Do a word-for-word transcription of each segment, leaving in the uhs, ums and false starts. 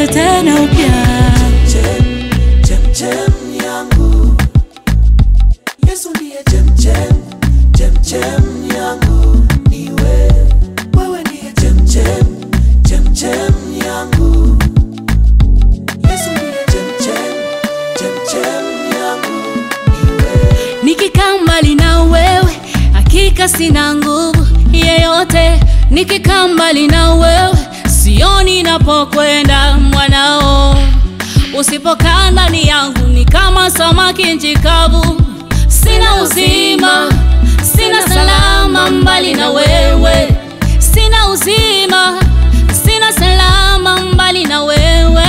nijaze tena upya. Chem, chem, chem yangu. Yesu ndiye chem, chem, chem, chem yangu. Niwe, wewe ndiye chem, chem, chem, chem yangu. Yesu ndiye chem, chem, chem, chem yangu. Niwe. Nikikaa mbali na wewe, hakika sina nguvu yeyote. Nikikaa mbali na wewe, sioni napokwenda mwanao. Usipokaa ndani yangu ni kama samaki nchi kavu. Sina uzima, sina salama mbali na wewe. Sina uzima, sina salama mbali na wewe.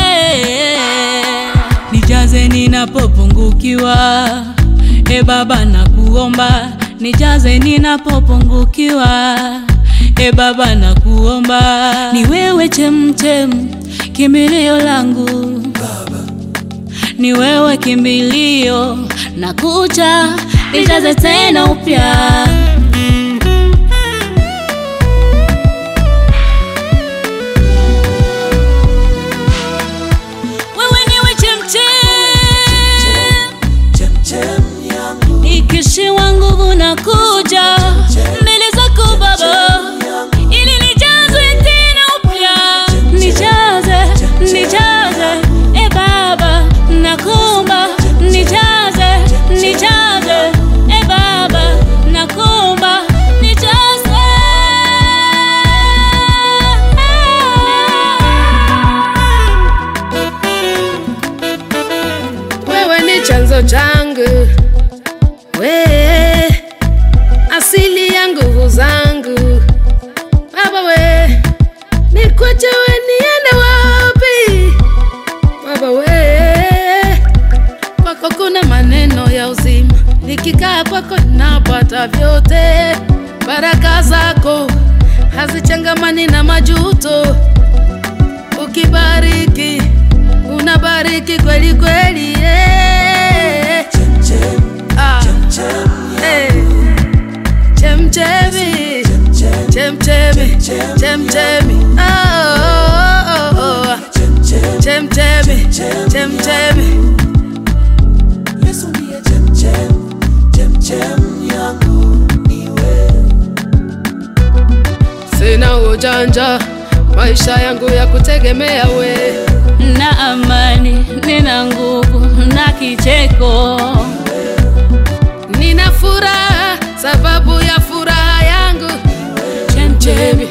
Nijaze ninapopungukiwa, e Baba nakuomba. Nijaze ninapopungukiwa, e Baba nakuomba. Ni wewe chemchem, kimbilio langu Baba. Ni wewe kimbilio, nakuja nijaze tena upya. Wewe niwe chemchem, Chem yangu. nikishiwa nguvu nakuja mbele zako Baba, ili nijazwe tena upya. Nijaze, nijaze, e Baba nakuomba. Nijaze, nijaze, e Baba nakuomba. Nijaze. Wewe ni chanzo changu, we asili ya nguvu zangu Baba. We nikwache we niende wapi Baba? We kwako kuna maneno ya uzima, nikikaa kwako napata vyote. Baraka zako hazichangamani na majuto. Ukibariki unabariki kweli kweli, yeah. Chem, chem, Ah, chem eh. Chem chemi, chem chemi, chem chemi, oh oh oh. chem, chem, Chem chemi, chem chemi. Yesu ndiye chem, chem, chem, chem yangu. Niwe. Sina ujanja, maisha yangu ya kutegemea we. Na amani, nina nguvu na kicheko. Nina furaha sababu ya furaha yangu. Chem chemi,